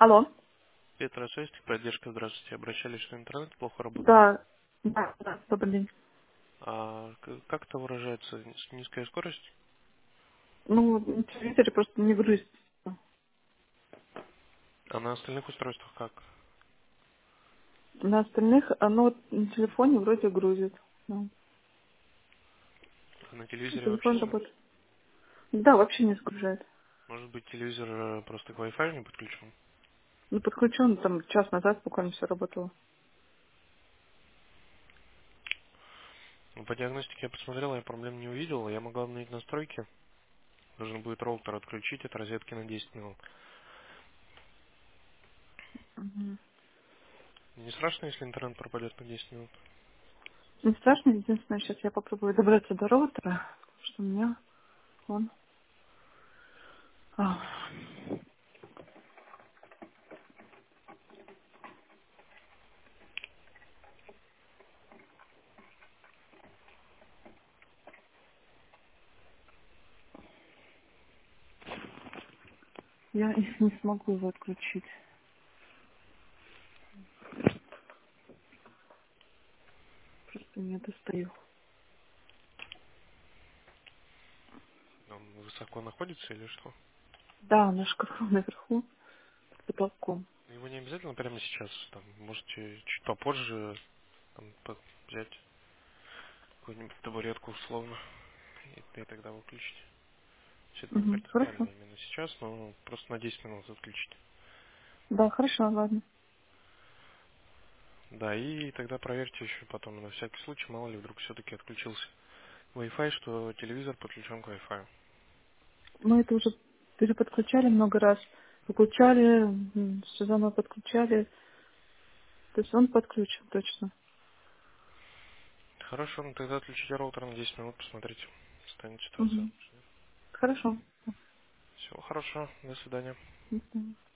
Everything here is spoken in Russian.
Алло. Петра, связь, поддержка, здравствуйте. Обращались, что интернет плохо работает. Да, да, добрый день. Как это выражается? Низкая скорость? Ну, на телевизоре просто не грузится. А на остальных устройствах как? На остальных оно вот на телефоне вроде грузит. Да. А на телевизоре вообще Телефон нет? работает. Да, вообще не загружает. Может быть, телевизор просто к Wi-Fi не подключен? Ну, подключен, там час назад буквально все работало. Ну, по диагностике я посмотрел, я проблем не увидел. Я могу обновить настройки. Нужно будет роутер отключить от розетки на 10 минут. Мгм. Не страшно, если интернет пропадет на 10 минут? Не страшно, единственное, сейчас я попробую добраться до роутера, потому что у меня он... а, я не смогу его отключить. Просто не достаю. Он высоко находится или что? Да, на шкафу наверху, под потолком. Его не обязательно прямо сейчас. Там, можете чуть попозже взять какую-нибудь табуретку условно и тогда выключить. Все это не Угу, принципиально хорошо. именно сейчас, но просто на 10 минут отключить. Да, хорошо, ладно. Да, и тогда проверьте еще потом, на всякий случай, мало ли вдруг все-таки отключился Wi-Fi, что телевизор подключен к Wi-Fi. Мы это уже переподключали много раз. Выключали, все заново подключали. То есть он подключен точно. Хорошо, ну тогда отключите роутер на 10 минут, посмотрите, станет ситуация. Угу. Хорошо. Всего хорошо, до свидания. До свидания.